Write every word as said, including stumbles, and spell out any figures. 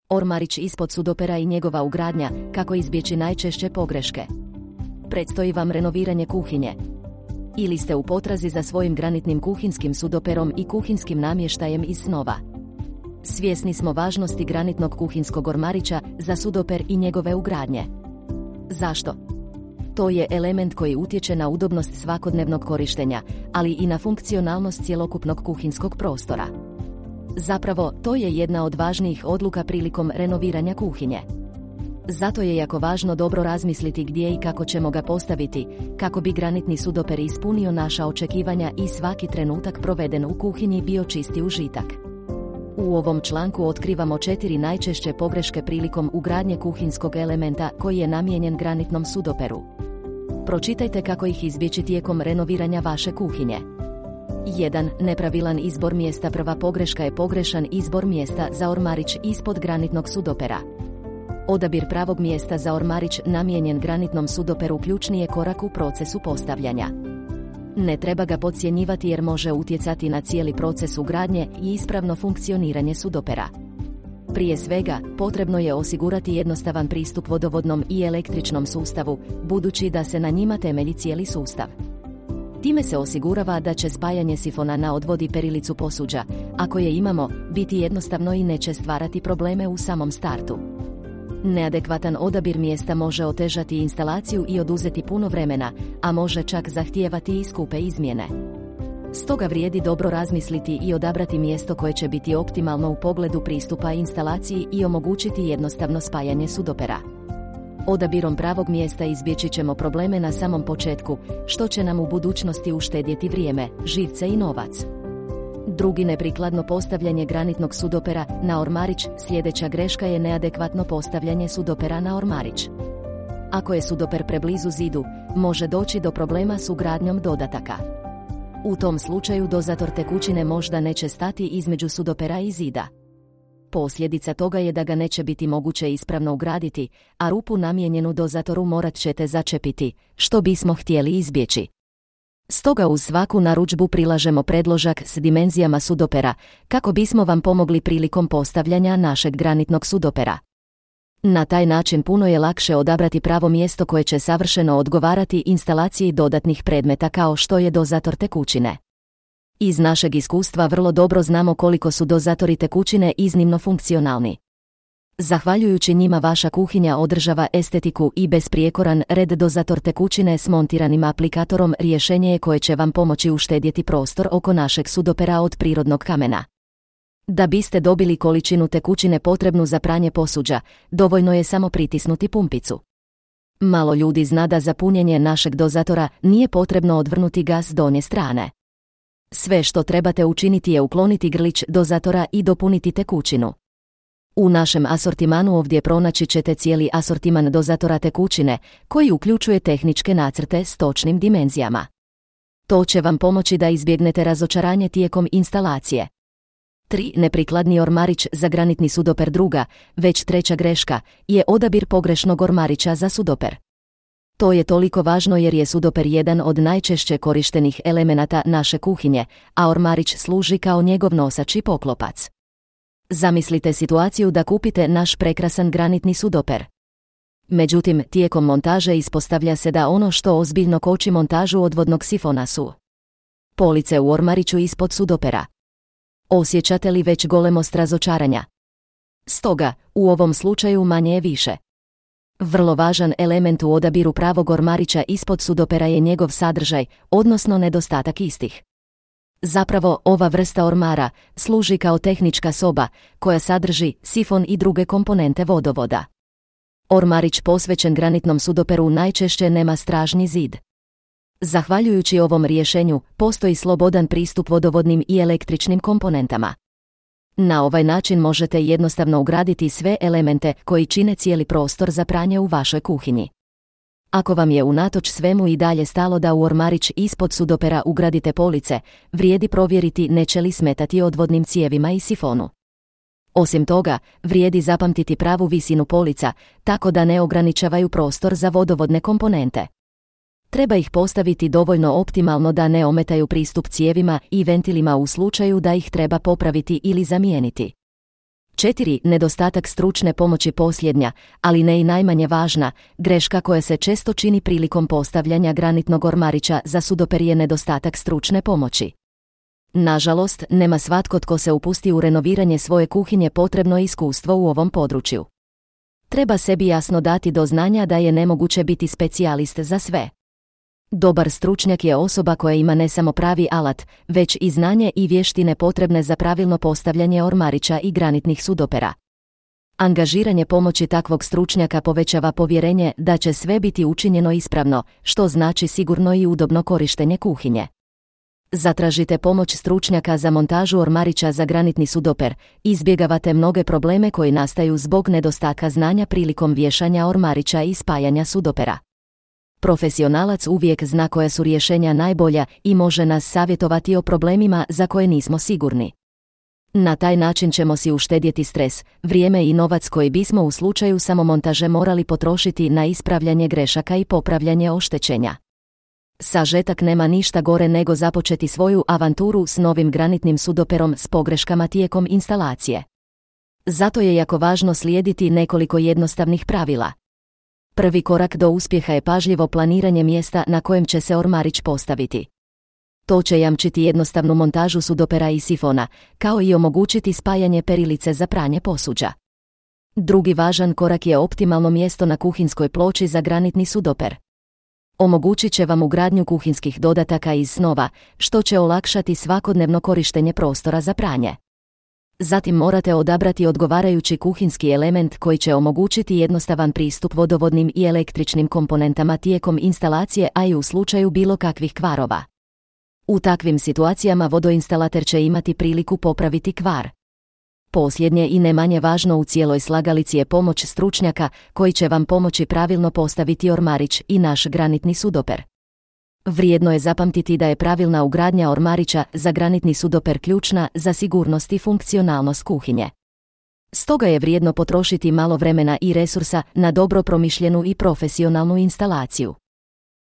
Ormarić ispod sudopera i njegova ugradnja, kako izbjeći najčešće pogreške. Predstoji vam renoviranje kuhinje. Ili ste u potrazi za svojim granitnim kuhinskim sudoperom i kuhinskim namještajem iz snova. Svjesni smo važnosti granitnog kuhinskog ormarića za sudoper i njegove ugradnje. Zašto? To je element koji utječe na udobnost svakodnevnog korištenja, ali i na funkcionalnost cjelokupnog kuhinskog prostora. Zapravo, to je jedna od važnijih odluka prilikom renoviranja kuhinje. Zato je jako važno dobro razmisliti gdje i kako ćemo ga postaviti, kako bi granitni sudoper ispunio naša očekivanja i svaki trenutak proveden u kuhinji bio čisti užitak. U ovom članku otkrivamo četiri najčešće pogreške prilikom ugradnje kuhinskog elementa koji je namijenjen granitnom sudoperu. Pročitajte kako ih izbjeći tijekom renoviranja vaše kuhinje. jedan. Nepravilan izbor mjesta. Prva pogreška je pogrešan izbor mjesta za ormarić ispod granitnog sudopera. Odabir pravog mjesta za ormarić namijenjen granitnom sudoperu ključni je korak u procesu postavljanja. Ne treba ga podcjenjivati jer može utjecati na cijeli proces ugradnje i ispravno funkcioniranje sudopera. Prije svega, potrebno je osigurati jednostavan pristup vodovodnom i električnom sustavu, budući da se na njima temelji cijeli sustav. Time se osigurava da će spajanje sifona na odvod i perilicu posuđa, ako je imamo, biti jednostavno i neće stvarati probleme u samom startu. Neadekvatan odabir mjesta može otežati instalaciju i oduzeti puno vremena, a može čak zahtijevati i skupe izmjene. Stoga vrijedi dobro razmisliti i odabrati mjesto koje će biti optimalno u pogledu pristupa instalaciji i omogućiti jednostavno spajanje sudopera. Odabirom pravog mjesta izbjeći ćemo probleme na samom početku, što će nam u budućnosti uštedjeti vrijeme, živce i novac. Drugi, neprikladno postavljanje granitnog sudopera na ormarić. Sljedeća greška je neadekvatno postavljanje sudopera na ormarić. Ako je sudoper preblizu zidu, može doći do problema s ugradnjom dodataka. U tom slučaju dozator tekućine možda neće stati između sudopera i zida. Posljedica toga je da ga neće biti moguće ispravno ugraditi, a rupu namijenjenu dozatoru morat ćete začepiti, što bismo htjeli izbjeći. Stoga uz svaku narudžbu prilažemo predložak s dimenzijama sudopera, kako bismo vam pomogli prilikom postavljanja našeg granitnog sudopera. Na taj način puno je lakše odabrati pravo mjesto koje će savršeno odgovarati instalaciji dodatnih predmeta kao što je dozator tekućine. Iz našeg iskustva vrlo dobro znamo koliko su dozatori tekućine iznimno funkcionalni. Zahvaljujući njima vaša kuhinja održava estetiku i besprijekoran red. Dozator tekućine s montiranim aplikatorom rješenje je koje će vam pomoći uštedjeti prostor oko našeg sudopera od prirodnog kamena. Da biste dobili količinu tekućine potrebnu za pranje posuđa, dovoljno je samo pritisnuti pumpicu. Malo ljudi zna da za punjenje našeg dozatora nije potrebno odvrnuti ga s donje strane. Sve što trebate učiniti je ukloniti grlić dozatora i dopuniti tekućinu. U našem asortimanu ovdje pronaći ćete cijeli asortiman dozatora tekućine, koji uključuje tehničke nacrte s točnim dimenzijama. To će vam pomoći da izbjegnete razočaranje tijekom instalacije. tri. Neprikladni ormarić za granitni sudoper. Druga, već treća greška, je odabir pogrešnog ormarića za sudoper. To je toliko važno jer je sudoper jedan od najčešće korištenih elemenata naše kuhinje, a ormarić služi kao njegov nosač i poklopac. Zamislite situaciju da kupite naš prekrasan granitni sudoper. Međutim, tijekom montaže ispostavlja se da ono što ozbiljno koči montažu odvodnog sifona su police u ormariću ispod sudopera. Osjećate li već golemost razočaranja? Stoga, u ovom slučaju manje je više. Vrlo važan element u odabiru pravog ormarića ispod sudopera je njegov sadržaj, odnosno nedostatak istih. Zapravo, ova vrsta ormara služi kao tehnička soba koja sadrži sifon i druge komponente vodovoda. Ormarić posvećen granitnom sudoperu najčešće nema stražnji zid. Zahvaljujući ovom rješenju, postoji slobodan pristup vodovodnim i električnim komponentama. Na ovaj način možete jednostavno ugraditi sve elemente koji čine cijeli prostor za pranje u vašoj kuhinji. Ako vam je unatoč svemu i dalje stalo da u ormarić ispod sudopera ugradite police, vrijedi provjeriti neće li smetati odvodnim cijevima i sifonu. Osim toga, vrijedi zapamtiti pravu visinu polica, tako da ne ograničavaju prostor za vodovodne komponente. Treba ih postaviti dovoljno optimalno da ne ometaju pristup cijevima i ventilima u slučaju da ih treba popraviti ili zamijeniti. četiri. Nedostatak stručne pomoći posljednja, ali ne i najmanje važna, greška koja se često čini prilikom postavljanja granitnog ormarića za sudoper je nedostatak stručne pomoći. Nažalost, nema svatko tko se upusti u renoviranje svoje kuhinje potrebno iskustvo u ovom području. Treba sebi jasno dati do znanja da je nemoguće biti specijalist za sve. Dobar stručnjak je osoba koja ima ne samo pravi alat, već i znanje i vještine potrebne za pravilno postavljanje ormarića i granitnih sudopera. Angažiranje pomoći takvog stručnjaka povećava povjerenje da će sve biti učinjeno ispravno, što znači sigurno i udobno korištenje kuhinje. Zatražite pomoć stručnjaka za montažu ormarića za granitni sudoper, izbjegavate mnoge probleme koji nastaju zbog nedostatka znanja prilikom vješanja ormarića i spajanja sudopera. Profesionalac uvijek zna koja su rješenja najbolja i može nas savjetovati o problemima za koje nismo sigurni. Na taj način ćemo si uštedjeti stres, vrijeme i novac koji bismo u slučaju samomontaže morali potrošiti na ispravljanje grešaka i popravljanje oštećenja. Sažetak: nema ništa gore nego započeti svoju avanturu s novim granitnim sudoperom s pogreškama tijekom instalacije. Zato je jako važno slijediti nekoliko jednostavnih pravila. Prvi korak do uspjeha je pažljivo planiranje mjesta na kojem će se ormarić postaviti. To će jamčiti jednostavnu montažu sudopera i sifona, kao i omogućiti spajanje perilice za pranje posuđa. Drugi važan korak je optimalno mjesto na kuhinskoj ploči za granitni sudoper. Omogućit će vam ugradnju kuhinskih dodataka iz snova, što će olakšati svakodnevno korištenje prostora za pranje. Zatim morate odabrati odgovarajući kuhinski element koji će omogućiti jednostavan pristup vodovodnim i električnim komponentama tijekom instalacije, a i u slučaju bilo kakvih kvarova. U takvim situacijama vodoinstalater će imati priliku popraviti kvar. Posljednje i ne manje važno u cijeloj slagalici je pomoć stručnjaka koji će vam pomoći pravilno postaviti ormarić i naš granitni sudoper. Vrijedno je zapamtiti da je pravilna ugradnja ormarića za granitni sudoper ključna za sigurnost i funkcionalnost kuhinje. Stoga je vrijedno potrošiti malo vremena i resursa na dobro promišljenu i profesionalnu instalaciju.